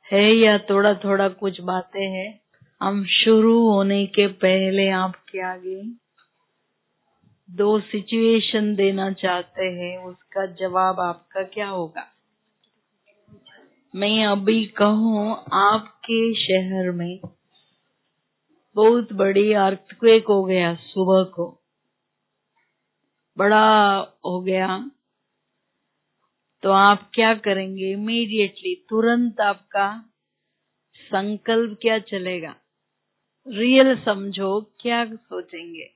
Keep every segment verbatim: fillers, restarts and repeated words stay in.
है या थोड़ा थोड़ा कुछ बातें हैं। हम शुरू होने के पहले आपके आगे दो सिचुएशन देना चाहते हैं, उसका जवाब आपका क्या होगा? मैं अभी कहूँ आपके शहर में बहुत बड़ी अर्थक्वेक हो गया, सुबह को बड़ा हो गया, तो आप क्या करेंगे? इमीडिएटली तुरंत आपका संकल्प क्या चलेगा? रियल समझो, क्या सोचेंगे?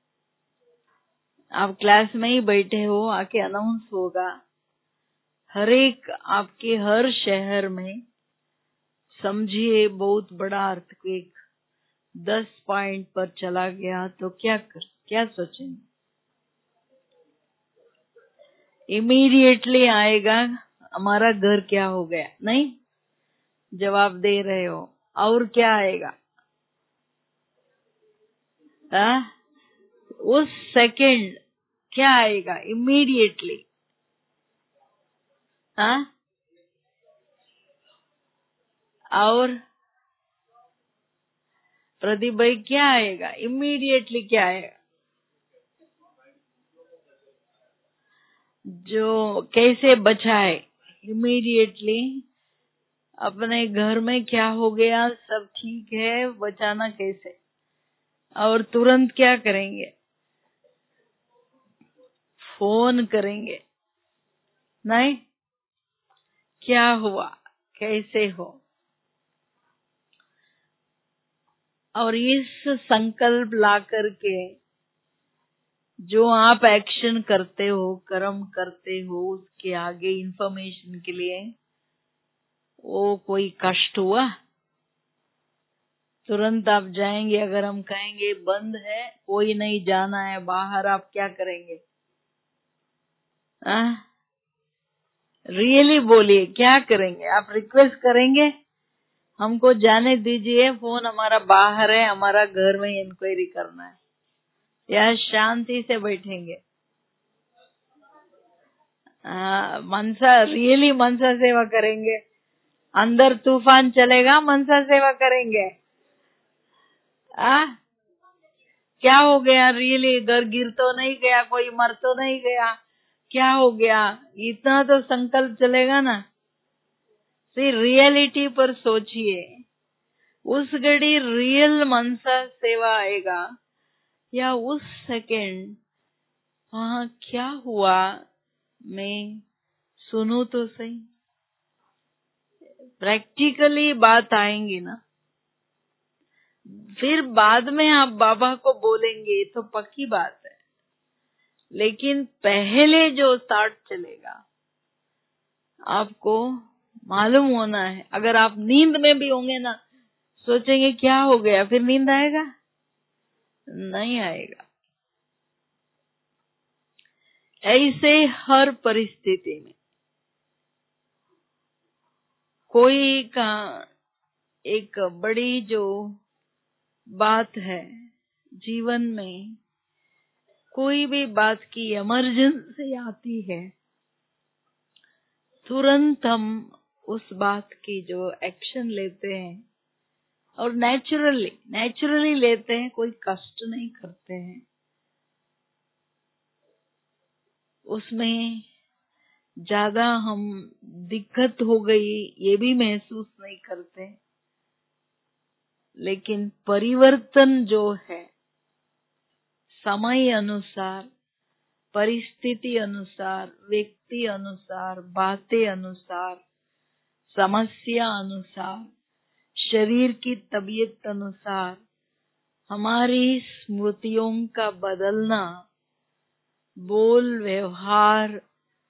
आप क्लास में ही बैठे हो, आके अनाउंस होगा हर एक आपके हर शहर में, समझिए बहुत बड़ा अर्थक्वेक दस पॉइंट पर चला गया, तो क्या कर क्या सोचेंगे? इमीडिएटली आएगा हमारा घर क्या हो गया? नहीं जवाब दे रहे हो। और क्या आएगा? आ? उस सेकंड क्या आएगा? इमीडिएटली हाँ और प्रदीप भाई क्या आएगा? इमीडिएटली क्या आएगा? जो कैसे बचाए? इमीडिएटली अपने घर में क्या हो गया, सब ठीक है, बचाना कैसे? और तुरंत क्या करेंगे? फोन करेंगे। नहीं क्या हुआ, कैसे हो? और इस संकल्प ला करके जो आप एक्शन करते हो, कर्म करते हो, उसके आगे इंफॉर्मेशन के लिए वो कोई कष्ट हुआ? तुरंत आप जाएंगे। अगर हम कहेंगे बंद है, कोई नहीं जाना है बाहर, आप क्या करेंगे? रियली बोलिए, क्या करेंगे? आप रिक्वेस्ट करेंगे हमको जाने दीजिए, फोन हमारा बाहर है, हमारा घर में इंक्वायरी करना है, या शांति से बैठेंगे? आ, मनसा रियली मनसा सेवा करेंगे? अंदर तूफान चलेगा, मनसा सेवा करेंगे? आ क्या हो गया? रियली घर गिर तो नहीं गया, कोई मर तो नहीं गया, क्या हो गया? इतना तो संकल्प चलेगा ना। फिर रियलिटी पर सोचिए, उस घड़ी रियल मनसा सेवा आएगा या उस सेकंड वहाँ क्या हुआ मैं सुनूं तो सही? प्रैक्टिकली बात आएंगी ना। फिर बाद में आप बाबा को बोलेंगे तो पक्की बात है, लेकिन पहले जो स्टार्ट चलेगा आपको मालूम होना है। अगर आप नींद में भी होंगे ना, सोचेंगे क्या हो गया, फिर नींद आएगा? नहीं आएगा। ऐसे हर परिस्थिति में कोई का एक बड़ी जो बात है जीवन में, कोई भी बात की इमरजेंसी आती है, तुरंत हम उस बात की जो एक्शन लेते हैं, और नेचुरली नेचुरली लेते हैं, कोई कष्ट नहीं करते हैं, उसमें ज्यादा हम दिक्कत हो गई ये भी महसूस नहीं करते। लेकिन परिवर्तन जो है समय अनुसार, परिस्थिति अनुसार, व्यक्ति अनुसार, बातें अनुसार, समस्या अनुसार, शरीर की तबीयत अनुसार, हमारी स्मृतियों का बदलना, बोल व्यवहार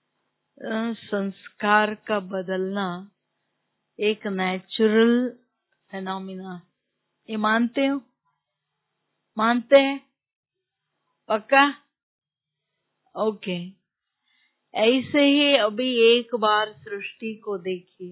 संस्कार का बदलना एक नेचुरल फेनोमिना। ये मानते हो? मानते हैं? पक्का? ओके। ऐसे ही अभी एक बार सृष्टि को देखिए।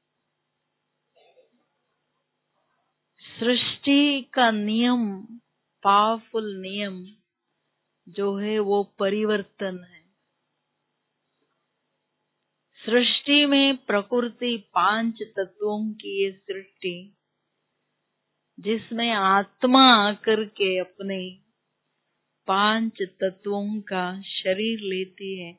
सृष्टि का नियम, पावरफुल नियम जो है वो परिवर्तन है। सृष्टि में प्रकृति पांच तत्वों की ये सृष्टि, जिसमें आत्मा आकर के अपने पांच तत्वों का शरीर लेती है,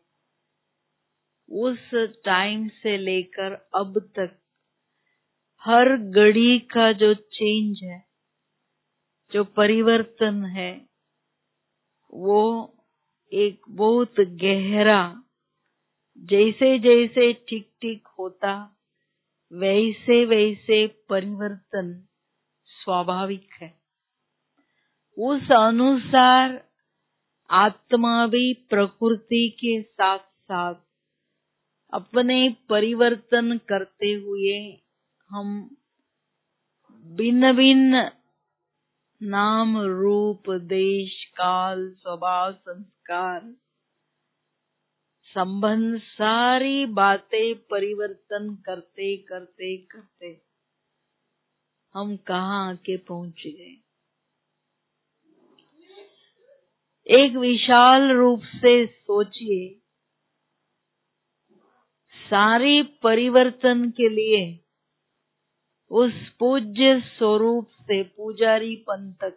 उस टाइम से लेकर अब तक हर घड़ी का जो चेंज है, जो परिवर्तन है, वो एक बहुत गहरा, जैसे जैसे ठीक ठीक होता वैसे वैसे परिवर्तन स्वाभाविक है। उस अनुसार आत्मा भी प्रकृति के साथ साथ अपने परिवर्तन करते हुए हम भिन्न भिन्न नाम रूप देश काल स्वभाव संस्कार संबंध सारी बातें परिवर्तन करते करते करते हम कहाँ आके पहुंच गए। एक विशाल रूप से सोचिए, सारी परिवर्तन के लिए उस पूज्य स्वरूप से पुजारीपन तक,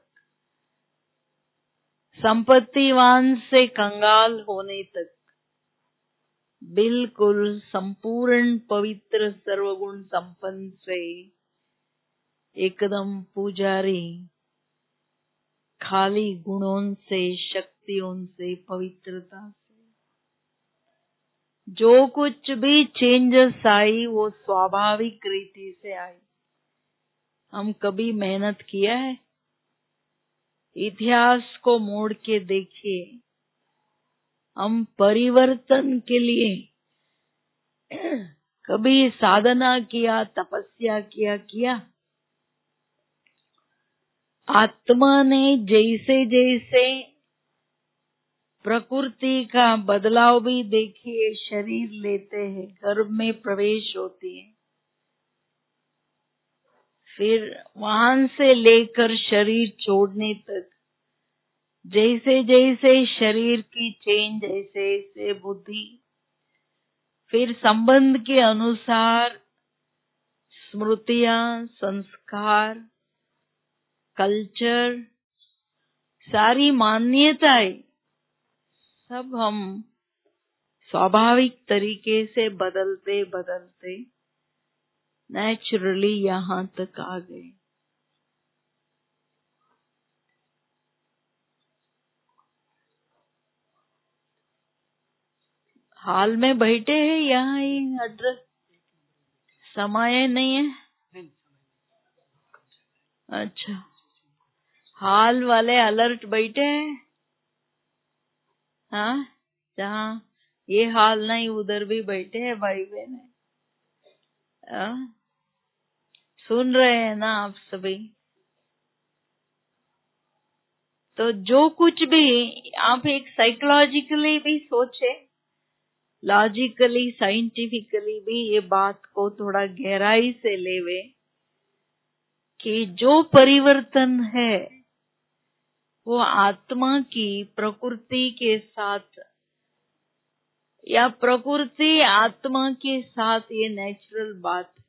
संपत्तिवान से कंगाल होने तक, बिल्कुल संपूर्ण पवित्र सर्वगुण संपन्न से एकदम पुजारी, खाली गुणों से, शक्तियों से, पवित्रता से, जो कुछ भी चेंजेस आई वो स्वाभाविक रीति से आई। हम कभी मेहनत किया है? इतिहास को मोड़ के देखिए, हम परिवर्तन के लिए कभी साधना किया, तपस्या किया किया आत्मा ने जैसे जैसे प्रकृति का बदलाव भी देखिए, शरीर लेते हैं, गर्भ में प्रवेश होती है, फिर वहां से लेकर शरीर छोड़ने तक जैसे जैसे शरीर की चेंज, ऐसे ऐसे बुद्धि, फिर संबंध के अनुसार स्मृतियां, संस्कार, कल्चर, सारी मान्यताएं सब हम स्वाभाविक तरीके से बदलते बदलते नेचुरली यहाँ तक आ गए। हाल में बैठे हैं यहाँ ही एड्रेस, समय नहीं है? अच्छा, हाल वाले अलर्ट बैठे हैं? हाँ, जहाँ ये हाल नहीं उधर भी बैठे हैं भाई बहन, सुन रहे हैं ना आप सभी? तो जो कुछ भी आप एक साइकोलॉजिकली भी सोचे, लॉजिकली साइंटिफिकली भी ये बात को थोड़ा गहराई से लेवे कि जो परिवर्तन है वो आत्मा की प्रकृति के साथ या प्रकृति आत्मा के साथ, ये नेचुरल बात है,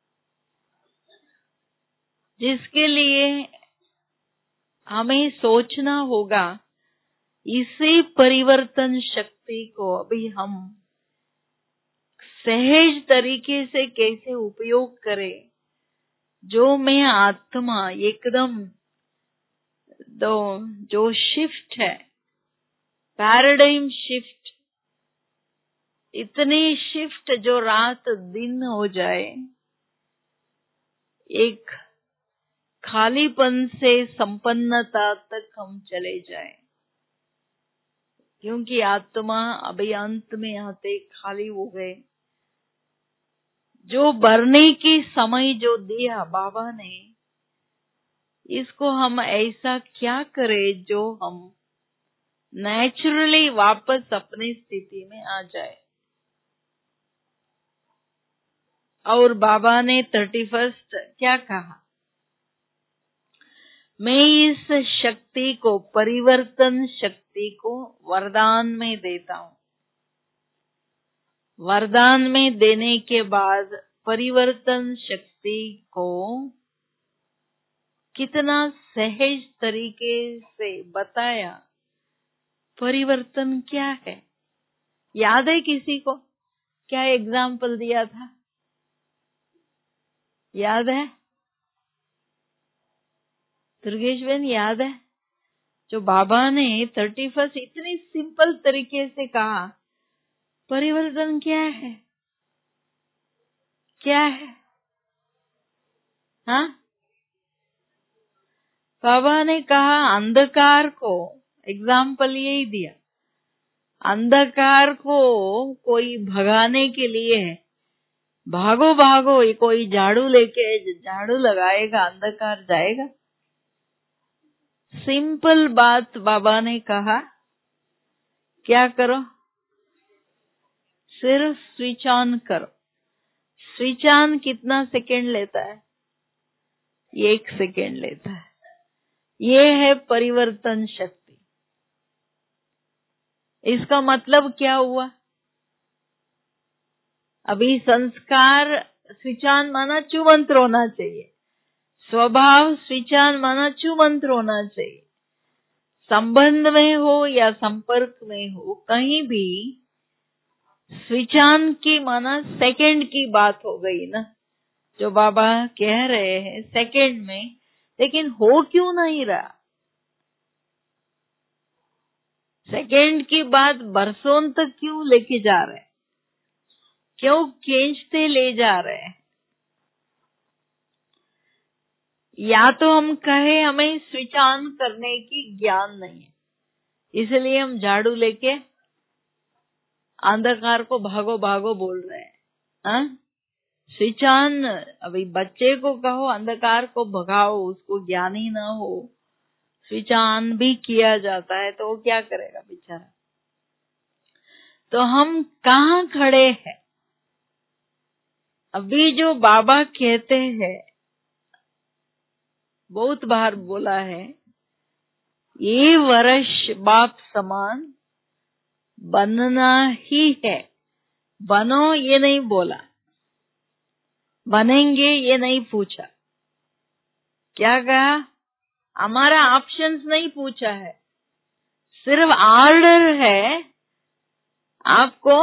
जिसके लिए हमें सोचना होगा इसी परिवर्तन शक्ति को अभी हम सहज तरीके से कैसे उपयोग करें। जो मैं आत्मा एकदम दो जो शिफ्ट है, पैराडाइम शिफ्ट, इतनी शिफ्ट जो रात दिन हो जाए, एक खालीपन से संपन्नता तक हम चले जाएं, क्योंकि आत्मा अभी अंत में आते खाली हो गए। जो भरने की समय जो दिया बाबा ने, इसको हम ऐसा क्या करें जो हम नेचुरली वापस अपनी स्थिति में आ जाए। और बाबा ने थर्टी फर्स्ट क्या कहा? मैं इस शक्ति को, परिवर्तन शक्ति को वरदान में देता हूँ। वरदान में देने के बाद परिवर्तन शक्ति को कितना सहज तरीके से बताया। परिवर्तन क्या है याद है किसी को? क्या एग्जाम्पल दिया था याद है? दुर्गेश बहन याद है? जो बाबा ने थर्टी फर्स्ट इतनी सिंपल तरीके से कहा, परिवर्तन क्या है? क्या है? हाँ, बाबा ने कहा अंधकार को, एग्जाम्पल यही दिया, अंधकार को कोई भगाने के लिए है, भागो भागो, ये कोई झाड़ू लेके झाड़ू लगाएगा, अंधकार जाएगा। सिंपल बात बाबा ने कहा, क्या करो? सिर्फ स्विच ऑन करो। स्विच ऑन कितना सेकेंड लेता है? एक सेकेंड लेता है। ये है परिवर्तन शक्ति। इसका मतलब क्या हुआ? अभी संस्कार स्विच ऑन माना चुमंत्र होना चाहिए, स्वभाव स्विच ऑन माना चुमंत्र होना चाहिए। संबंध में हो या संपर्क में हो, कहीं भी स्विच ऑन की माना सेकंड की बात हो गई ना, जो बाबा कह रहे हैं सेकंड में, लेकिन हो क्यों नहीं रहा? सेकंड की बात बरसों तक क्यों लेके जा रहे हैं? क्यों खींचते ले जा रहे हैं? या तो हम कहे हमें स्विच ऑन करने की ज्ञान नहीं है, इसलिए हम झाड़ू लेके अंधकार को भागो भागो बोल रहे हैं। हाँ, स्विच ऑन, अभी बच्चे को कहो अंधकार को भगाओ, उसको ज्ञान ही ना हो, स्विच ऑन भी किया जाता है तो वो क्या करेगा बेचारा? तो हम कहाँ खड़े हैं? अभी जो बाबा कहते हैं, बहुत बार बोला है, ये वर्ष बाप समान बनना ही है। बनो ये नहीं बोला, बनेंगे ये नहीं पूछा। क्या कहा? हमारा ऑप्शंस नहीं पूछा है, सिर्फ ऑर्डर है आपको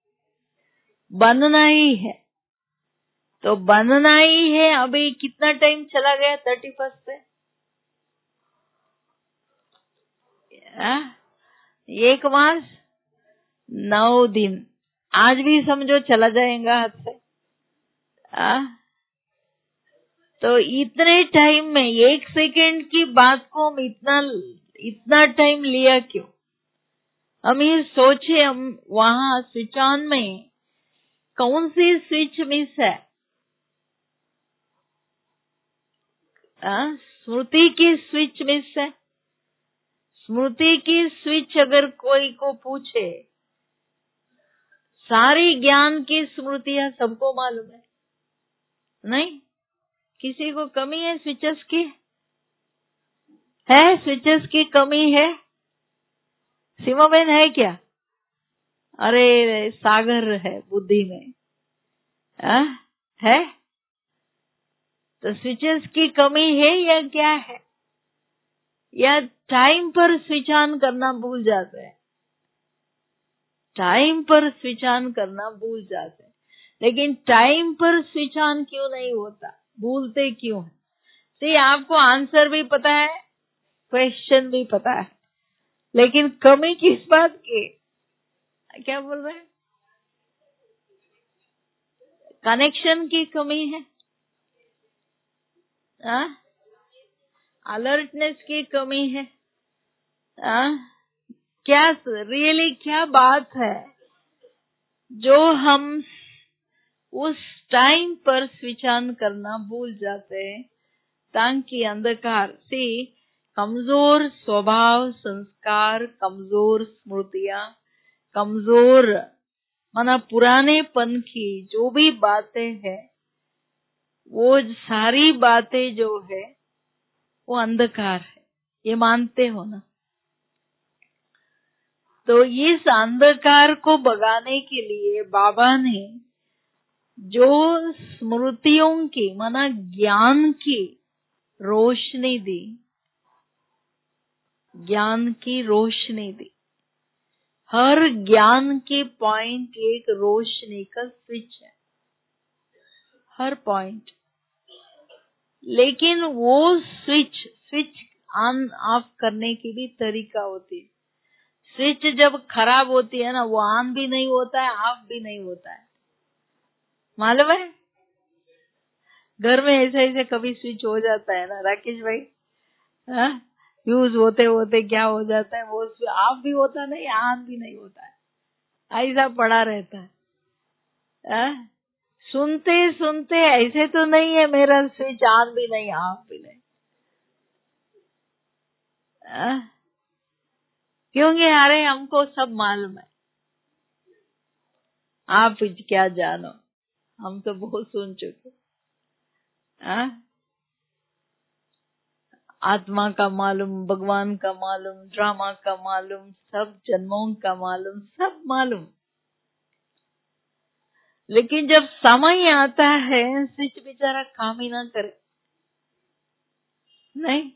बनना ही है। तो बनना ही है। अभी कितना टाइम चला गया थर्टी फर्स्ट से? आ? एक मास नौ दिन, आज भी समझो चला जाएगा हाथ से। आ? तो इतने टाइम में एक सेकेंड की बात को हम इतना इतना टाइम लिया क्यों? हम ये सोचे, हम वहां स्विच ऑन में कौन सी स्विच मिस है? आ? स्मृति की स्विच मिस है। स्मृति की स्विच अगर कोई को पूछे, सारी ज्ञान की स्मृतियां सबको मालूम है, नहीं? किसी को कमी है स्विचेस की? है स्विचेस की कमी है? सीमा बहन है क्या? अरे सागर है बुद्धि में। आ? है तो स्विचेस की कमी है या क्या है? या टाइम पर स्विच ऑन करना भूल जाते हैं? टाइम पर स्विच ऑन करना भूल जाते हैं, लेकिन टाइम पर स्विच ऑन क्यों नहीं होता? भूलते क्यों है? तो आपको आंसर भी पता है, क्वेश्चन भी पता है, लेकिन कमी किस बात की? क्या बोल रहे हैं? कनेक्शन की कमी है, अलर्टनेस की कमी है। आ? क्या रियली क्या बात है जो हम उस टाइम पर स्विच ऑन करना भूल जाते हैं, ताकि अंधकार से कमजोर स्वभाव, संस्कार, कमजोर स्मृतियां, कमजोर माना पुराने पन की जो भी बातें हैं, वो सारी बातें जो है वो अंधकार है, ये मानते हो ना? तो इस अंधकार को भगाने के लिए बाबा ने जो स्मृतियों की माना ज्ञान की रोशनी दी, ज्ञान की रोशनी दी। हर ज्ञान के पॉइंट एक रोशनी का स्विच है, हर पॉइंट। लेकिन वो स्विच स्विच ऑन ऑफ करने की भी तरीका होती है। स्विच जब खराब होती है ना, वो ऑन भी नहीं होता है, ऑफ भी नहीं होता है, मालूम है? घर में ऐसे ऐसे कभी स्विच हो जाता है ना राकेश भाई, हाँ? यूज होते होते क्या हो जाता है, वो ऑफ भी होता नहीं, ऑन भी नहीं होता है, ऐसा पड़ा रहता है। हाँ? सुनते सुनते ऐसे तो नहीं है मेरा स्विच ऑन भी नहीं ऑफ भी नहीं, हाँ? क्योंकि अरे हमको सब मालूम है, आप क्या जानो, हम तो बहुत सुन चुके। हाँ? आत्मा का मालूम, भगवान का मालूम, ड्रामा का मालूम, सब जन्मों का मालूम, सब मालूम। लेकिन जब समय आता है स्विच बेचारा काम ही ना करे, नहीं,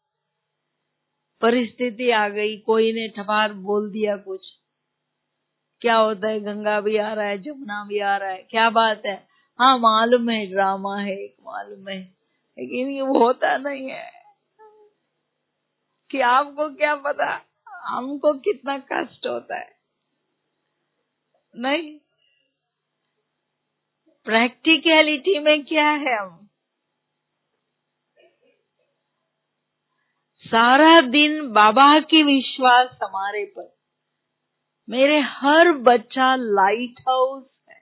परिस्थिति आ गई, कोई ने ठपार बोल दिया कुछ, क्या होता है, गंगा भी आ रहा है, जमुना भी आ रहा है, क्या बात है, हाँ मालूम है ड्रामा है, एक मालूम है, लेकिन ये होता नहीं है कि आपको क्या पता हमको कितना कष्ट होता है। नहीं, प्रैक्टिकलिटी में क्या है, हम सारा दिन बाबा की विश्वास हमारे पर, मेरे हर बच्चा लाइट हाउस है,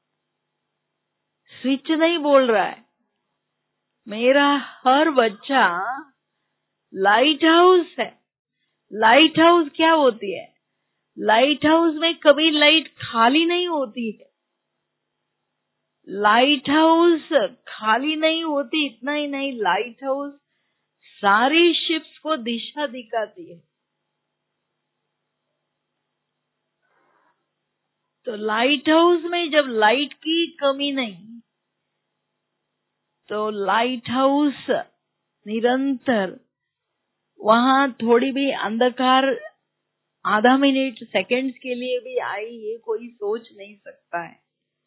स्विच नहीं बोल रहा है, मेरा हर बच्चा लाइट हाउस है। लाइट हाउस क्या होती है? लाइट हाउस में कभी लाइट खाली नहीं होती है, लाइट हाउस खाली नहीं होती, इतना ही नहीं, लाइट हाउस सारी शिप्स को दिशा दिखाती है। तो लाइट हाउस में जब लाइट की कमी नहीं, तो लाइट हाउस निरंतर, वहां थोड़ी भी अंधकार आधा मिनट सेकंड्स के लिए भी आई, ये कोई सोच नहीं सकता है।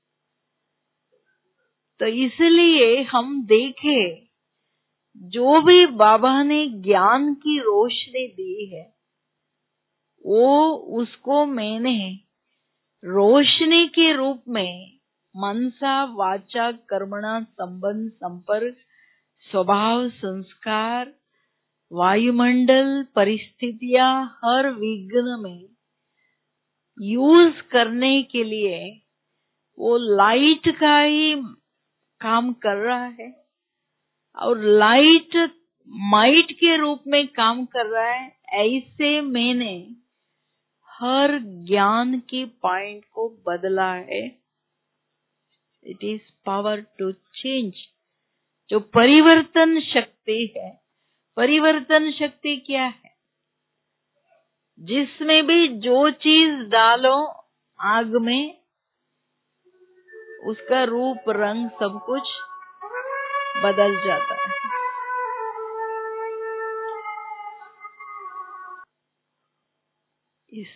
तो इसलिए हम देखें, जो भी बाबा ने ज्ञान की रोशनी दी है, वो उसको मैंने रोशनी के रूप में मनसा वाचा कर्मणा संबंध संपर्क स्वभाव संस्कार वायुमंडल परिस्थितियां हर विघ्न में यूज करने के लिए वो लाइट का ही काम कर रहा है, और लाइट माइट के रूप में काम कर रहा है। ऐसे मैंने हर ज्ञान के पॉइंट को बदला है। It is power to change, जो परिवर्तन शक्ति है। परिवर्तन शक्ति क्या है? जिसमें भी जो चीज डालो आग में, उसका रूप रंग सब कुछ बदल जाता है। इस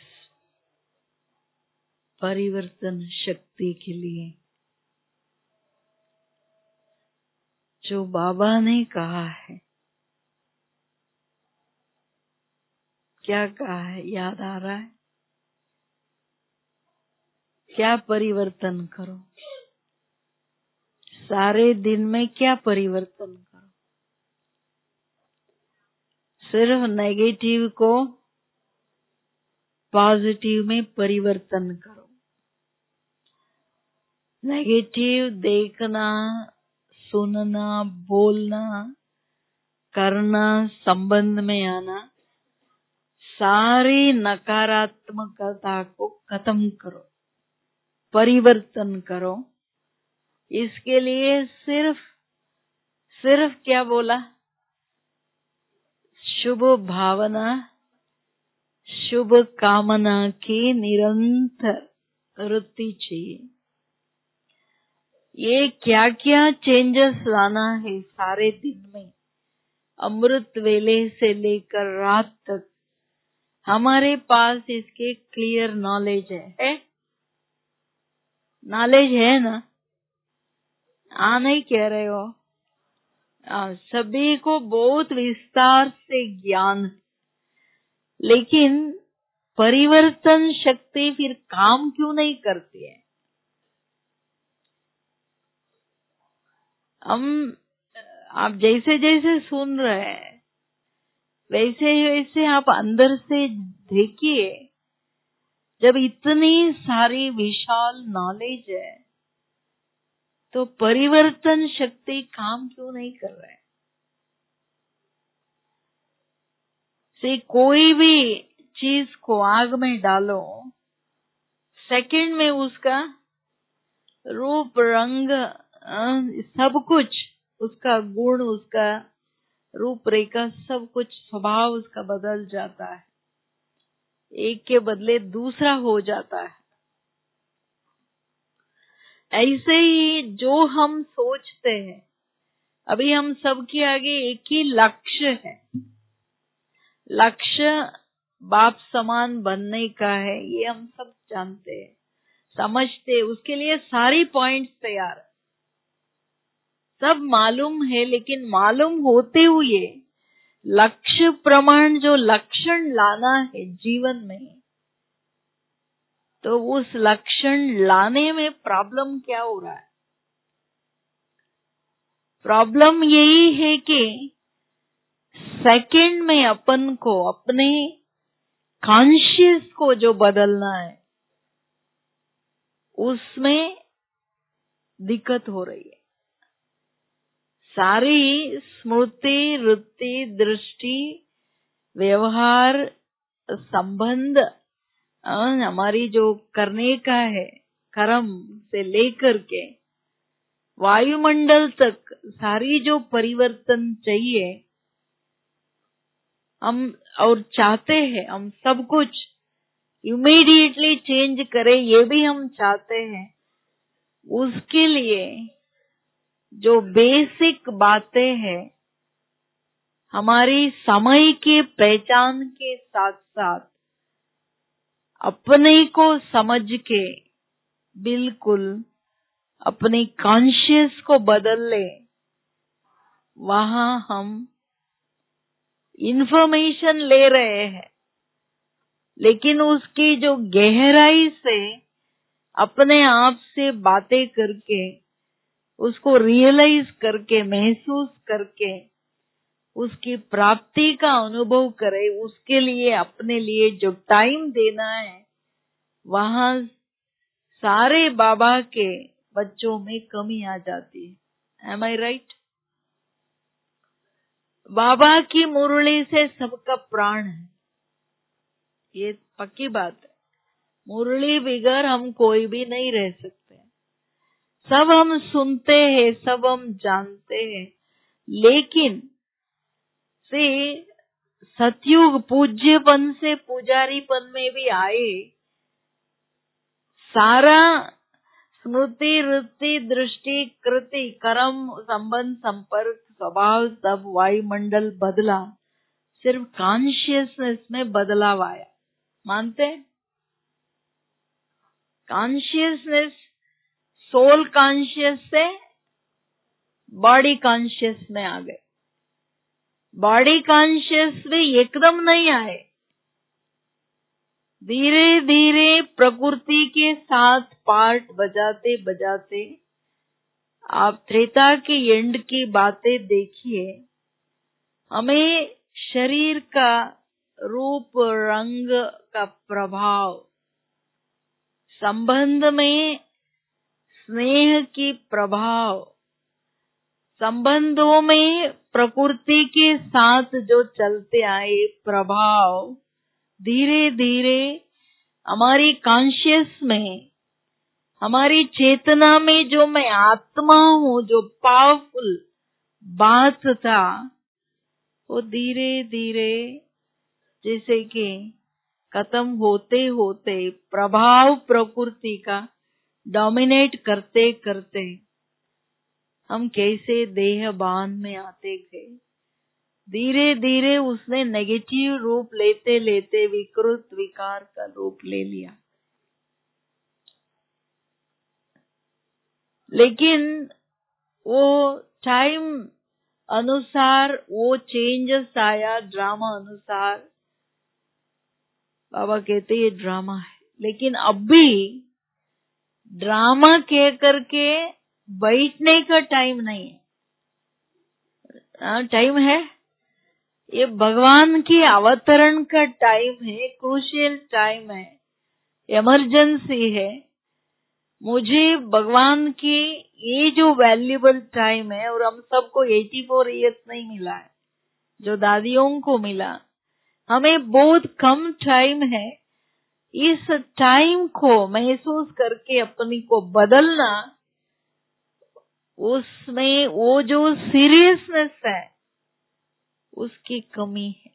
परिवर्तन शक्ति के लिए जो बाबा ने कहा है, क्या कहा है, याद आ रहा है? क्या परिवर्तन करो, सारे दिन में क्या परिवर्तन करो? सिर्फ नेगेटिव को पॉजिटिव में परिवर्तन करो। नेगेटिव देखना, सुनना, बोलना, करना, संबंध में आना, सारी नकारात्मकता को खत्म करो, परिवर्तन करो। इसके लिए सिर्फ सिर्फ क्या बोला? शुभ भावना, शुभ कामना की निरंतर वृत्ति चाहिए। ये क्या क्या चेंजेस लाना है सारे दिन में, अमृत वेले से लेकर रात तक, हमारे पास इसके क्लियर नॉलेज है, है? नॉलेज है ना? आ नहीं कह रहे हो? आ, सभी को बहुत विस्तार से ज्ञान है, लेकिन परिवर्तन शक्ति फिर काम क्यों नहीं करती है? हम आप जैसे जैसे सुन रहे हैं वैसे वैसे आप अंदर से देखिए, जब इतनी सारी विशाल नॉलेज है तो परिवर्तन शक्ति काम क्यों नहीं कर रहा है? से कोई भी चीज को आग में डालो, सेकंड में उसका रूप रंग सब कुछ, उसका गुण, उसका रूपरेखा, सब कुछ स्वभाव उसका बदल जाता है, एक के बदले दूसरा हो जाता है। ऐसे ही जो हम सोचते हैं, अभी हम सबके आगे एक ही लक्ष्य है, लक्ष्य बाप समान बनने का है, ये हम सब जानते हैं, समझते हैं, उसके लिए सारी पॉइंट्स तैयार है, सब मालूम है, लेकिन मालूम होते हुए लक्ष्य प्रमाण जो लक्षण लाना है जीवन में, तो उस लक्षण लाने में प्रॉब्लम क्या हो रहा है? प्रॉब्लम यही है कि सेकंड में अपन को, अपने कॉन्शियस को जो बदलना है, उसमें दिक्कत हो रही है। सारी स्मृति, वृत्ति, दृष्टि, व्यवहार, संबंध, हमारी जो करने का है कर्म से लेकर के वायुमंडल तक, सारी जो परिवर्तन चाहिए हम और चाहते हैं, हम सब कुछ इमीडिएटली चेंज करें, ये भी हम चाहते हैं। उसके लिए जो बेसिक बातें हैं, हमारी समय के पहचान के साथ साथ अपने को समझ के बिल्कुल अपने कॉन्शियस को बदल ले, वहां हम इंफॉर्मेशन ले रहे हैं, लेकिन उसकी जो गहराई से अपने आप से बातें करके, उसको रियलाइज करके, महसूस करके, उसकी प्राप्ति का अनुभव करे, उसके लिए अपने लिए जो टाइम देना है, वहां सारे बाबा के बच्चों में कमी आ जाती है। एम आई राइट? बाबा की मुरली से सबका प्राण है, ये पक्की बात है। मुरली बिगर हम कोई भी नहीं रह सकते। सब हम सुनते हैं, सब हम जानते हैं, लेकिन से सतयुग पूज्यपन से पुजारीपन में भी आए, सारा स्मृति, वृत्ति, दृष्टि, कृति, कर्म, संबंध, संपर्क, स्वभाव, सब वायुमंडल बदला, सिर्फ कॉन्शियसनेस में बदलाव आया। मानते हैं? कॉन्शियसनेस सोल कॉन्शियस से बॉडी कॉन्शियस में आ गए। बॉडी कॉन्शियस में एकदम नहीं आए, धीरे धीरे प्रकृति के साथ पार्ट बजाते बजाते आप त्रेता के एंड की बातें देखिए, हमें शरीर का रूप रंग का प्रभाव, संबंध में स्नेह की प्रभाव, संबंधों में प्रकृति के साथ जो चलते आए प्रभाव, धीरे धीरे हमारी कॉन्शियस में, हमारी चेतना में जो मैं आत्मा हूँ, जो पावरफुल बात था, वो धीरे धीरे जैसे कि खत्म होते होते प्रभाव प्रकृति का डोमिनेट करते करते हम कैसे देह बांध में आते गए। धीरे धीरे उसने नेगेटिव रूप लेते लेते विकृत विकार का रूप ले लिया। लेकिन वो टाइम अनुसार वो चेंजेस आया, ड्रामा अनुसार। बाबा कहते ये ड्रामा है, लेकिन अब भी ड्रामा कह करके बैठने का टाइम नहीं है। टाइम है, ये भगवान के अवतरण का टाइम है, क्रूशियल टाइम है, इमरजेंसी है। मुझे भगवान की ये जो वैल्यूबल टाइम है, और हम सबको चौरासी इयर्स नहीं मिला है जो दादियों को मिला, हमें बहुत कम टाइम है। इस टाइम को महसूस करके अपनी को बदलना, उसमें वो जो सीरियसनेस है उसकी कमी है।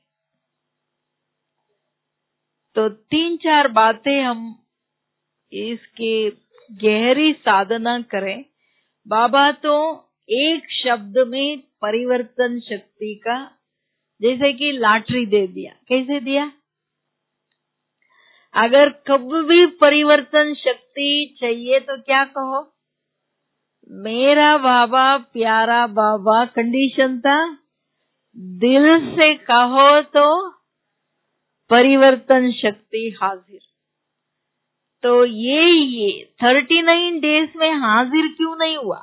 तो तीन चार बातें हम इसके गहरी साधना करें। बाबा तो एक शब्द में परिवर्तन शक्ति का, जैसे कि लॉटरी दे दिया। कैसे दिया? अगर कभी भी परिवर्तन शक्ति चाहिए तो क्या कहो? मेरा बाबा प्यारा बाबा, कंडीशन था दिल से कहो तो परिवर्तन शक्ति हाजिर। तो ये ये थर्टी नाइन डेज में हाजिर क्यों नहीं हुआ?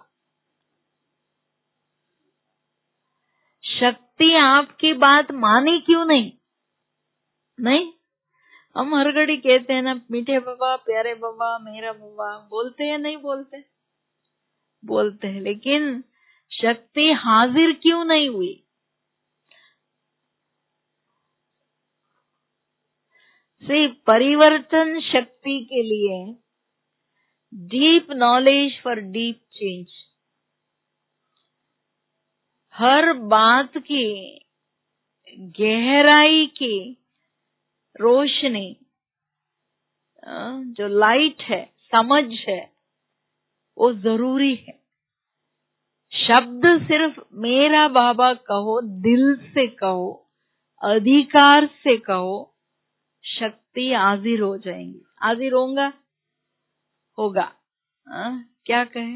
शक्ति आपकी बात मानी क्यों नहीं? नहीं, हम हर घड़ी कहते हैं ना, मीठे बाबा, प्यारे बाबा, मेरा बाबा, बोलते हैं नहीं बोलते? बोलते हैं, लेकिन शक्ति हाजिर क्यों नहीं हुई? सिर्फ परिवर्तन शक्ति के लिए deep knowledge for deep change, हर बात की गहराई की रोशनी, जो लाइट है, समझ है, वो जरूरी है। शब्द सिर्फ मेरा बाबा कहो, दिल से कहो, अधिकार से कहो, शक्ति हाजिर हो जाएंगी। हाजिर होगा होगा आ, क्या कहे?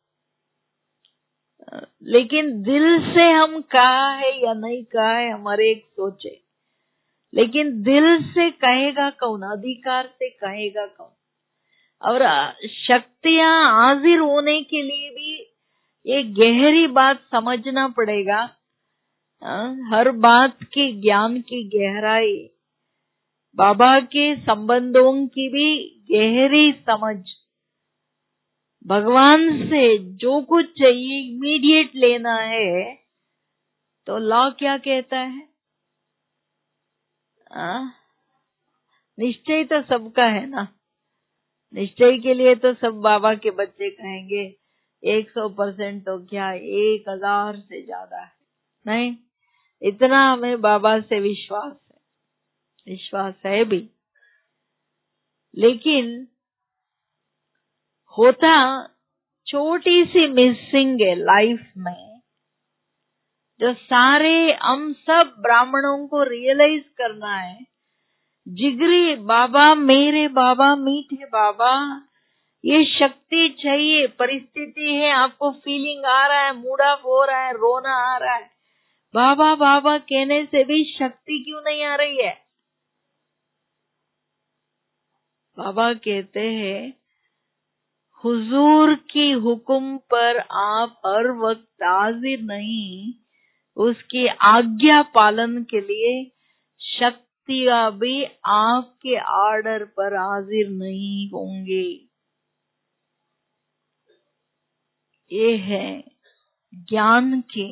आ, लेकिन दिल से हम कहा है या नहीं कहा है हमारे एक सोचे, लेकिन दिल से कहेगा कौन? अधिकार से कहेगा कौन? और शक्तियां हाजिर होने के लिए भी ये गहरी बात समझना पड़ेगा। आ, हर बात की ज्ञान की गहराई, बाबा के संबंधों की भी गहरी समझ, भगवान से जो कुछ चाहिए इमीडिएट लेना है, तो लॉ क्या कहता है? आ? निश्चय तो सबका है ना। निश्चय के लिए तो सब बाबा के बच्चे कहेंगे एक सौ परसेंट तो क्या, एक हजार से ज्यादा है। नहीं, इतना हमें बाबा से विश्वास है, विश्वास है भी। लेकिन होता छोटी सी मिसिंग है लाइफ में, जो सारे हम सब ब्राह्मणों को रियलाइज करना है। जिगरी बाबा, मेरे बाबा, मीठे बाबा, ये शक्ति चाहिए। परिस्थिति है, आपको फीलिंग आ रहा है, मूड ऑफ हो रहा है, रोना आ रहा है, बाबा बाबा कहने से भी शक्ति क्यों नहीं आ रही है? बाबा कहते हैं हुजूर की हुक्म पर आप हर वक्त हाजिर नहीं, उसकी आज्ञा पालन के लिए शक्तियां भी आपके आर्डर पर हाजिर नहीं होंगे। ये है ज्ञान की,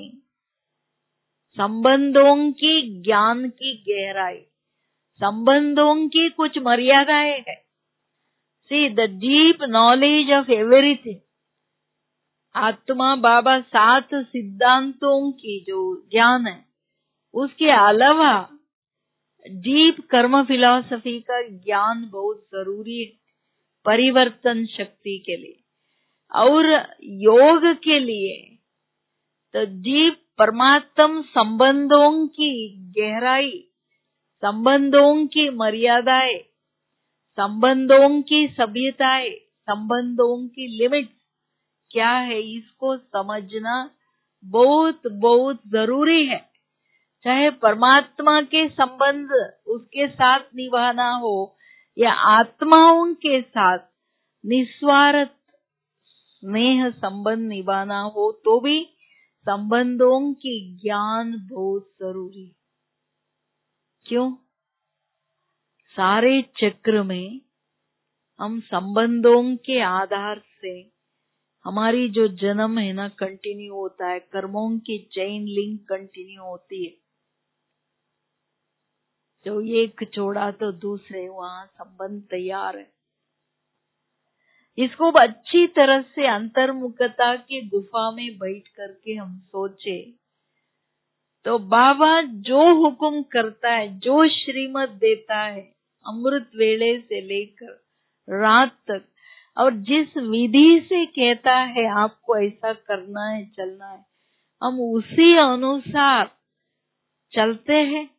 संबंधों की, ज्ञान की गहराई। संबंधों की कुछ मर्यादाएं है। See the deep knowledge of everything. आत्मा बाबा सात सिद्धांतों की जो ज्ञान है, उसके अलावा डीप कर्म फिलॉसफी का ज्ञान बहुत जरूरी है परिवर्तन शक्ति के लिए। और योग के लिए तो डीप परमात्म संबंधों की गहराई, संबंधों की मर्यादाएं, संबंधों की सभ्यताएं, संबंधों की लिमिट्स क्या है, इसको समझना बहुत बहुत जरूरी है। चाहे परमात्मा के संबंध उसके साथ निभाना हो या आत्माओं के साथ निस्वार्थ स्नेह संबंध निभाना हो, तो भी संबंधों की ज्ञान बहुत जरूरी। क्यों? सारे चक्र में हम संबंधों के आधार से हमारी जो जन्म है ना कंटिन्यू होता है, कर्मों की चेन लिंक कंटिन्यू होती है। जो एक छोड़ा तो दूसरे वहां संबंध तैयार है। इसको अच्छी तरह से अंतर्मुखता की गुफा में बैठ करके हम सोचे तो बाबा जो हुक्म करता है, जो श्रीमत देता है अमृत वेले से लेकर रात तक, और जिस विधि से कहता है आपको ऐसा करना है, चलना है, हम उसी अनुसार चलते हैं।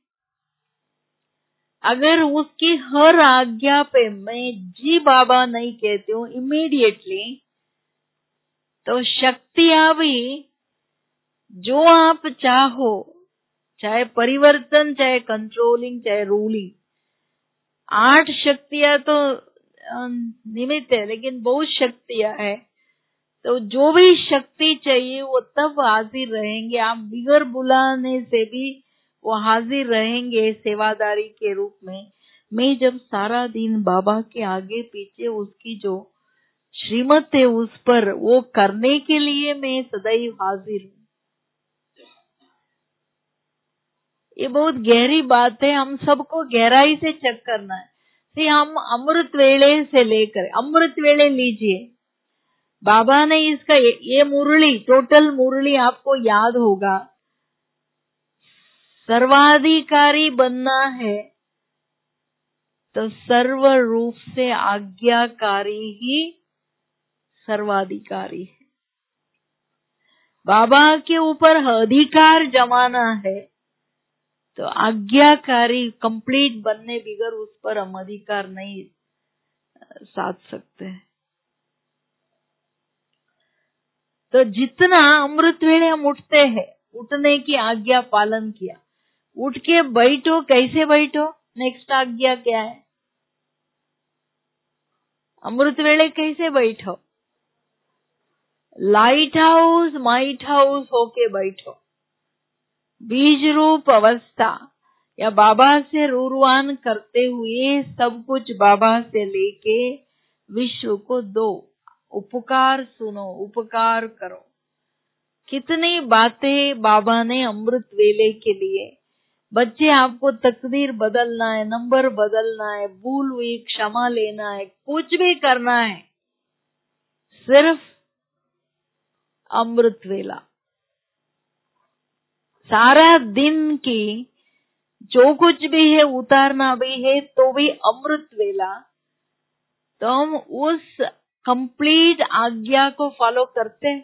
अगर उसकी हर आज्ञा पे मैं जी बाबा नहीं कहती हूँ इमीडिएटली, तो शक्तियां भी जो आप चाहो, चाहे परिवर्तन, चाहे कंट्रोलिंग, चाहे रूलिंग, आठ शक्तियां तो निमित्त है, लेकिन बहुत शक्तियां है। तो जो भी शक्ति चाहिए वो तब हाजिर रहेंगे। आप बिगर बुलाने से भी वो हाजिर रहेंगे सेवादारी के रूप में। मैं जब सारा दिन बाबा के आगे पीछे उसकी जो श्रीमत है उस पर वो करने के लिए मैं सदैव हाजिर हूँ। ये बहुत गहरी बात है, हम सबको गहराई से चेक करना है। कि हम अमृत वेले से लेकर अमृत वेले लीजिए, बाबा ने इसका ये मुरली, टोटल मुरली आपको याद होगा। सर्वाधिकारी बनना है तो सर्व रूप से आज्ञाकारी ही सर्वाधिकारी है। बाबा के ऊपर अधिकार जमाना है तो आज्ञाकारी कंप्लीट बनने बिगर उस पर हम अधिकार नहीं साध सकते। तो जितना अमृत वेले हम उठते हैं, उठने की आज्ञा पालन किया, उठ के बैठो, कैसे बैठो, नेक्स्ट आज्ञा क्या है, अमृत वेले कैसे बैठो, लाइट हाउस माइट हाउस होके बैठो। बीज रूप अवस्था या बाबा से रूरवान करते हुए सब कुछ बाबा से लेके विश्व को दो, उपकार सुनो, उपकार करो। कितनी बातें बाबा ने अमृत वेले के लिए। बच्चे, आपको तकदीर बदलना है, नंबर बदलना है, भूल हुई क्षमा लेना है, कुछ भी करना है, सिर्फ अमृत वेला। सारा दिन की जो कुछ भी है उतारना भी है तो भी अमृत वेला। तो हम उस कंप्लीट आज्ञा को फॉलो करते हैं,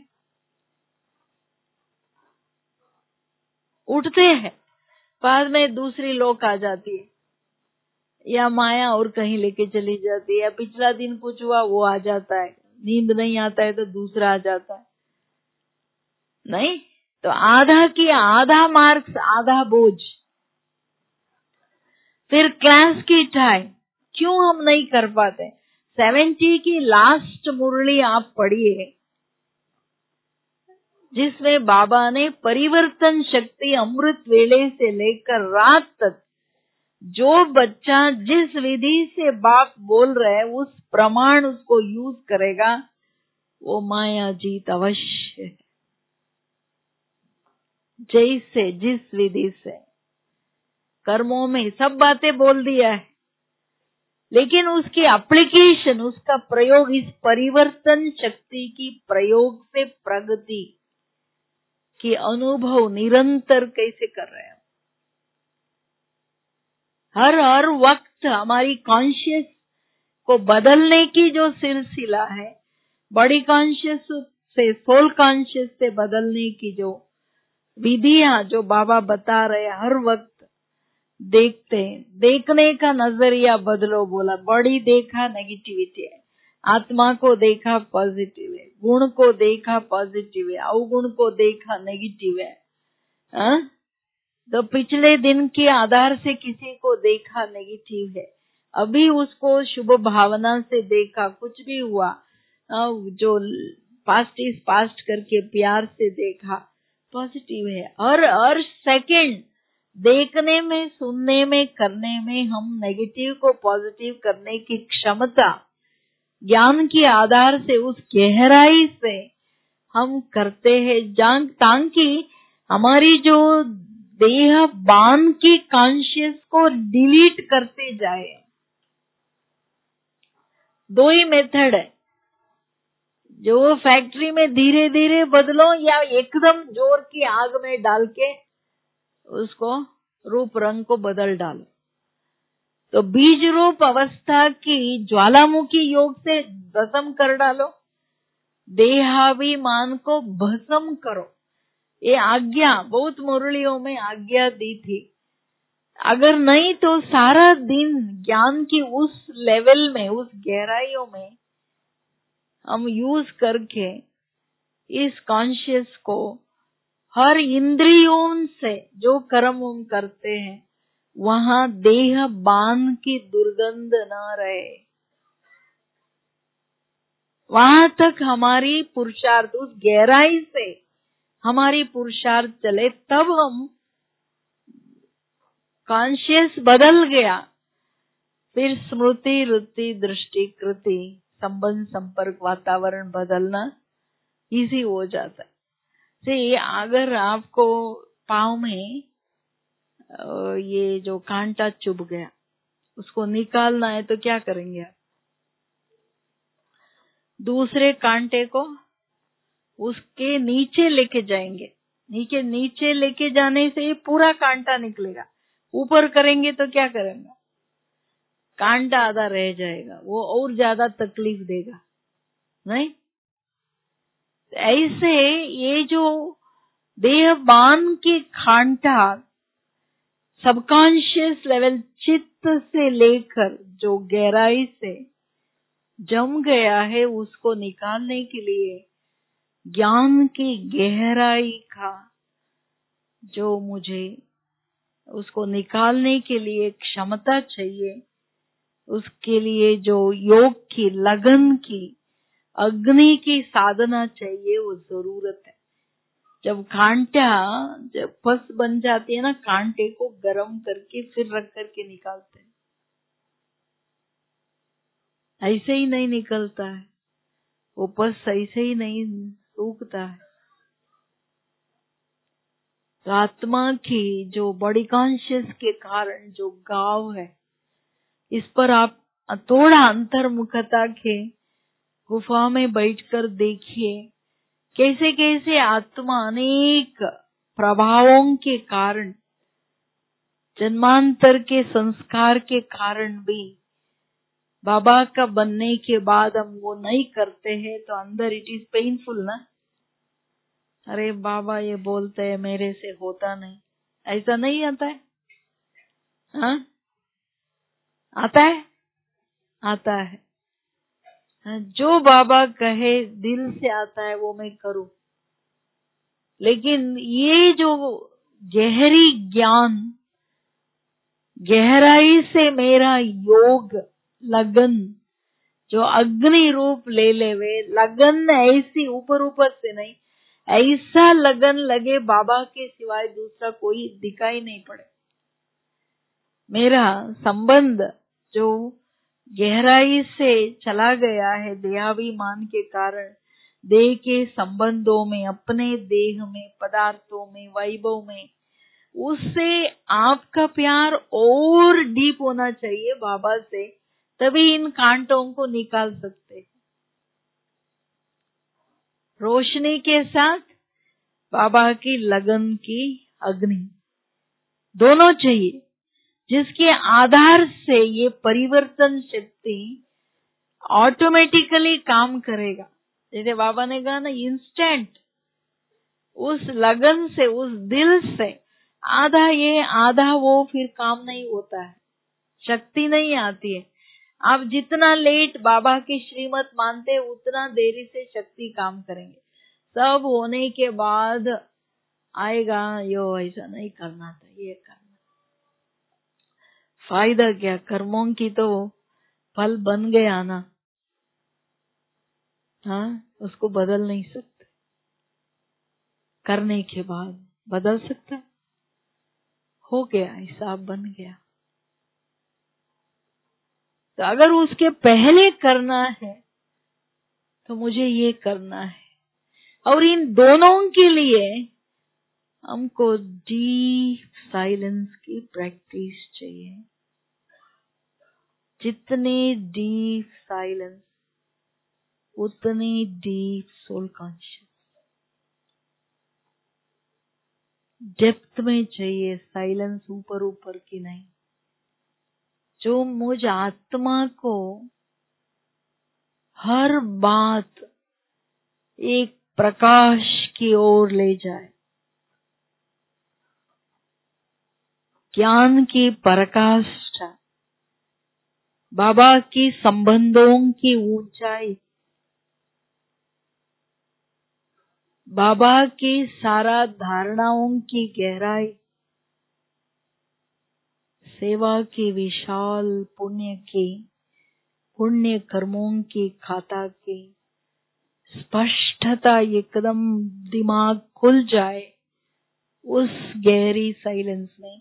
उठते हैं, बाद में दूसरी लोक आ जाती है या माया और कहीं लेके चली जाती है, या पिछला दिन कुछ हुआ वो आ जाता है, नींद नहीं आता है तो दूसरा आ जाता है। नहीं तो आधा की आधा मार्क्स, आधा बोझ। फिर क्लास की टाइम क्यों हम नहीं कर पाते? सेवेंटी की लास्ट मुरली आप पढ़िए, जिसमें बाबा ने परिवर्तन शक्ति अमृत वेले से लेकर रात तक जो बच्चा जिस विधि से बाप बोल रहे उस प्रमाण उसको यूज करेगा, वो माया जीत अवश्य है। जैसे जिस विधि से कर्मों में सब बातें बोल दिया है, लेकिन उसकी एप्लीकेशन, उसका प्रयोग, इस परिवर्तन शक्ति की प्रयोग से प्रगति की अनुभव निरंतर कैसे कर रहे हैं। हर हर वक्त हमारी कॉन्शियस को बदलने की जो सिलसिला है, बॉडी कॉन्शियस से सोल कॉन्शियस से बदलने की जो विधियां जो बाबा बता रहे, हर वक्त देखते हैं, देखने का नजरिया बदलो बोला। बॉडी देखा नेगेटिविटी है, आत्मा को देखा पॉजिटिव है, गुण को देखा पॉजिटिव है, अवगुण को देखा नेगेटिव है। आ? तो पिछले दिन के आधार से किसी को देखा नेगेटिव है, अभी उसको शुभ भावना से देखा, कुछ भी हुआ आ, जो पास्ट इज पास्ट करके प्यार से देखा, पॉजिटिव है। हर हर सेकंड देखने में, सुनने में, करने में हम नेगेटिव को पॉजिटिव करने की क्षमता ज्ञान के आधार से उस गहराई से हम करते हैं, जान ताकि हमारी जो देह बान की कॉन्शियस को डिलीट करते जाए। दो ही मेथड है, जो फैक्ट्री में धीरे धीरे बदलो या एकदम जोर की आग में डाल के उसको रूप रंग को बदल डालो। तो बीज रूप अवस्था की ज्वालामुखी योग से भस्म कर डालो, देहाभिमान को भस्म करो। ये आज्ञा बहुत मुरलियों में आज्ञा दी थी। अगर नहीं तो सारा दिन ज्ञान की उस लेवल में, उस गहराइयों में हम यूज करके इस कॉन्शियस को हर इंद्रियों से जो कर्म हम करते हैं वहां देह बान की दुर्गंध न रहे, वहां तक हमारी पुरुषार्थ, उस गहराई से हमारी पुरुषार्थ चले, तब हम कॉन्शियस बदल गया, फिर स्मृति रुति दृष्टि कृति संबंध संपर्क वातावरण बदलना इजी हो जाता है। से अगर आपको पाँव में ये जो कांटा चुभ गया उसको निकालना है तो क्या करेंगे आप? दूसरे कांटे को उसके नीचे लेके जाएंगे, नीचे नीचे लेके जाने से पूरा कांटा निकलेगा। ऊपर करेंगे तो क्या करेंगे? कांटा आधा रह जाएगा, वो और ज्यादा तकलीफ देगा, नहीं? ऐसे ये जो देह बान के कांटा सबकॉन्शियस लेवल चित्त से लेकर जो गहराई से जम गया है, उसको निकालने के लिए ज्ञान की गहराई का जो मुझे उसको निकालने के लिए क्षमता चाहिए, उसके लिए जो योग की लगन की अग्नि की साधना चाहिए, वो जरूरत है। जब कांटा जब पस बन जाती है ना, कांटे को गर्म करके फिर रख करके निकालते हैं, ऐसे ही नहीं निकलता है वो पस, ऐसे ही नहीं सूखता है। तो आत्मा की जो बॉडी कॉन्शियस के कारण जो गाव है, इस पर आप थोड़ा अंतर्मुखता के गुफा में बैठकर देखिए, कैसे कैसे आत्मा अनेक प्रभावों के कारण, जन्मांतर के संस्कार के कारण भी बाबा का बनने के बाद हम वो नहीं करते हैं तो अंदर इट इज पेनफुल ना। अरे बाबा ये बोलते हैं मेरे से होता नहीं, ऐसा नहीं आता है? हाँ आता है, आता है। जो बाबा कहे दिल से आता है वो मैं करूं, लेकिन ये जो गहरी ज्ञान, गहराई से मेरा योग लगन जो अग्नि रूप ले ले वे लगन, ऐसी ऊपर ऊपर से नहीं, ऐसा लगन लगे बाबा के सिवाय दूसरा कोई दिखाई नहीं पड़े। मेरा संबंध जो गहराई से चला गया है देहाभिमान के कारण, देह के संबंधों में, अपने देह में, पदार्थों में, वैभव में, उससे आपका प्यार और डीप होना चाहिए बाबा से, तभी इन कांटों को निकाल सकते हैं। रोशनी के साथ बाबा की लगन की अग्नि दोनों चाहिए। जिसके आधार से ये परिवर्तन शक्ति ऑटोमेटिकली काम करेगा। जैसे बाबा ने कहा ना, इंस्टेंट, उस लगन से, उस दिल से, आधा ये आधा वो, फिर काम नहीं होता है, शक्ति नहीं आती है। आप जितना लेट बाबा की श्रीमत मानते हैं उतना देरी से शक्ति काम करेंगे। सब होने के बाद आएगा, यो ऐसा नहीं करना था, ये करना, फायदा क्या, कर्मों की तो फल बन गया ना, हाँ, उसको बदल नहीं सकते। करने के बाद बदल सकता, हो गया, हिसाब बन गया। तो अगर उसके पहले करना है तो मुझे ये करना है। और इन दोनों के लिए हमको डीप साइलेंस की प्रैक्टिस चाहिए। जितनी डीप साइलेंस उतनी डीप सोल कॉन्शियस, डेप्थ में चाहिए साइलेंस, ऊपर ऊपर की नहीं, जो मुझ आत्मा को हर बात एक प्रकाश की ओर ले जाए, ज्ञान की पराकाष्ठा, बाबा की संबंधों की ऊंचाई, बाबा की सारा धारणाओं की गहराई, सेवा की विशाल पुण्य की, पुण्य कर्मों की खाता की स्पष्टता, एकदम दिमाग खुल जाए उस गहरी साइलेंस में।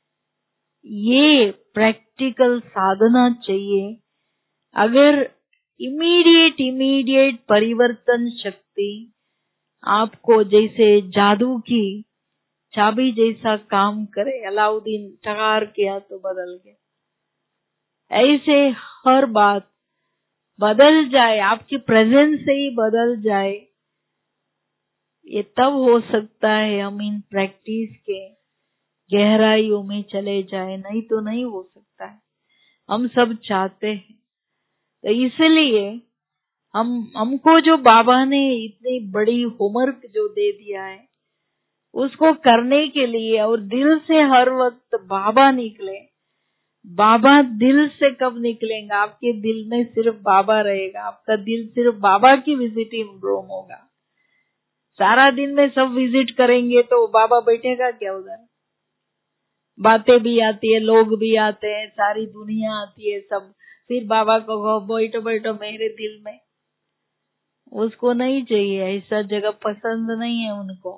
ये प्रैक्टिकल साधना चाहिए। अगर इमीडिएट इमीडिएट परिवर्तन शक्ति आपको जैसे जादू की चाबी जैसा काम करे, अलाउद्दीन टकार किया तो बदल गया, ऐसे हर बात बदल जाए, आपकी प्रेजेंस से ही बदल जाए, ये तब हो सकता है हम इन प्रैक्टिस के गहराइयों में चले जाए, नहीं तो नहीं हो सकता है। हम सब चाहते हैं, तो इसलिए हम हमको जो बाबा ने इतनी बड़ी होमवर्क जो दे दिया है उसको करने के लिए, और दिल से हर वक्त बाबा निकले। बाबा दिल से कब निकलेंगे? आपके दिल में सिर्फ बाबा रहेगा, आपका दिल सिर्फ बाबा की विजिटिंग रूम होगा। सारा दिन में सब विजिट करेंगे तो बाबा बैठेगा क्या उधर? बातें भी आती है, लोग भी आते हैं, सारी दुनिया आती है, सब, फिर बाबा को कहो बैठो बैठो मेरे दिल में, उसको नहीं चाहिए, ऐसा जगह पसंद नहीं है उनको।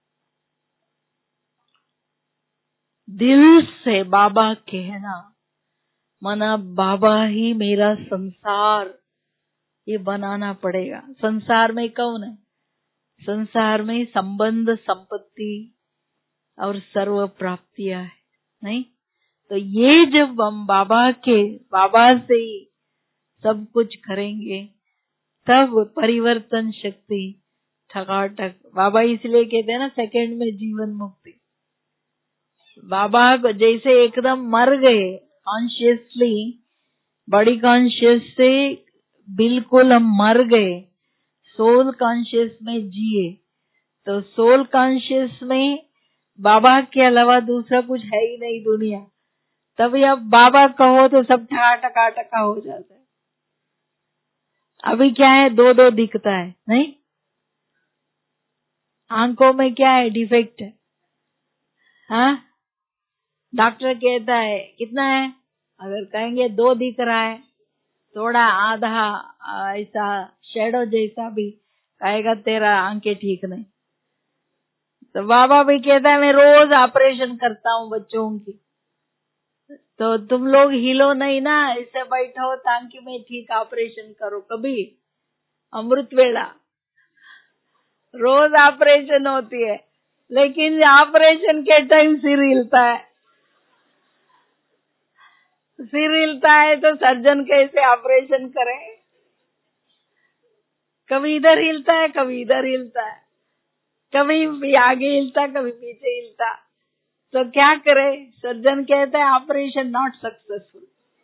दिल से बाबा कहना माना बाबा ही मेरा संसार, ये बनाना पड़ेगा। संसार में कौन है? संसार में संबंध, संपत्ति और सर्व प्राप्तियां है, नहीं? तो ये जब हम बाबा के, बाबा से ही सब कुछ करेंगे तब परिवर्तन शक्ति ठकाठक। बाबा इसलिए कहते हैं ना सेकंड में जीवन मुक्ति। बाबा को जैसे एकदम मर गए कॉन्शियसली, बॉडी कॉन्शियस से बिल्कुल हम मर गए, सोल कॉन्शियस में जिए, तो सोल कॉन्शियस में बाबा के अलावा दूसरा कुछ है ही नहीं दुनिया। तभी अब बाबा कहो तो सब ठका ठका ठका हो जाता है। अभी क्या है, दो दो दिखता है, नहीं? आंखों में क्या है, डिफेक्ट है, हाँ? डॉक्टर कहता है कितना है, अगर कहेंगे दो दिख रहा है, थोड़ा आधा ऐसा शेडो जैसा भी, कहेगा तेरा आंखें ठीक नहीं। तो बाबा भी कहता है मैं रोज ऑपरेशन करता हूँ बच्चों की, तो तुम लोग हिलो नहीं ना, ऐसे बैठो ताकि मैं ठीक ऑपरेशन करो। कभी अमृत वेला रोज ऑपरेशन होती है, लेकिन ऑपरेशन के टाइम सिर हिलता है, सिर हिलता है तो सर्जन कैसे ऑपरेशन करे? कभी इधर हिलता है, कभी इधर हिलता है, कभी आगे हिलता, कभी पीछे हिलता। तो क्या करे? सर्जन कहता है ऑपरेशन नॉट सक्सेसफुल।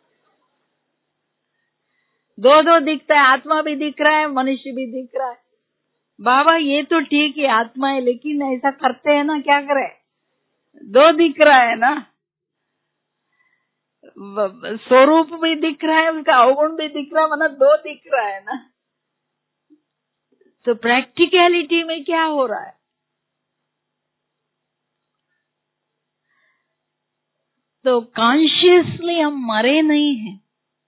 दो दो दिखता है, आत्मा भी दिख रहा है, मनुष्य भी दिख रहा है। बाबा ये तो ठीक है आत्मा है, लेकिन ऐसा करते हैं ना, क्या करे? दो दिख रहा है ना, स्वरूप भी दिख रहा है, उसका अवगुण भी दिख रहा है, मतलब दो दिख रहा है ना। तो प्रैक्टिकलिटी में क्या हो रहा है? तो कॉन्शियसली हम मरे नहीं हैं।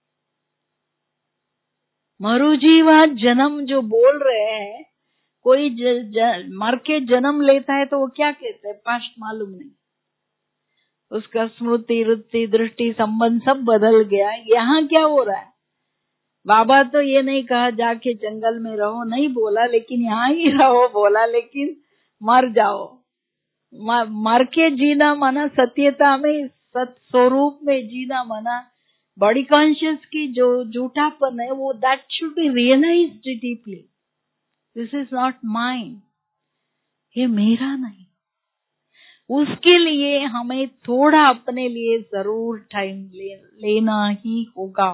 मरुजीवा जन्म जो बोल रहे हैं, कोई ज, ज, मर के जन्म लेता है तो वो क्या कहते हैं? पास्ट मालूम नहीं, उसका स्मृति, रुचि, दृष्टि, संबंध सब बदल गया। यहाँ क्या हो रहा है? बाबा तो ये नहीं कहा जाके जंगल में रहो, नहीं बोला, लेकिन यहाँ ही रहो बोला, लेकिन मर जाओ। मर के जीना माना सत्यता में, सत स्वरूप में जीना माना बॉडी कॉन्शियस की जो झूठापन है वो that should be realised deeply. This is not mine, ये मेरा नहीं। उसके लिए हमें थोड़ा अपने लिए जरूर टाइम ले, लेना ही होगा।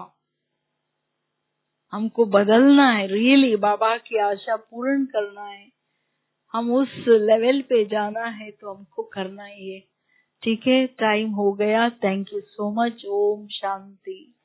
हमको बदलना है, रियली बाबा की आशा पूर्ण करना है, हम उस लेवल पे जाना है तो हमको करना ही है। ठीक है, टाइम हो गया। Thank you so much. ओम शांति।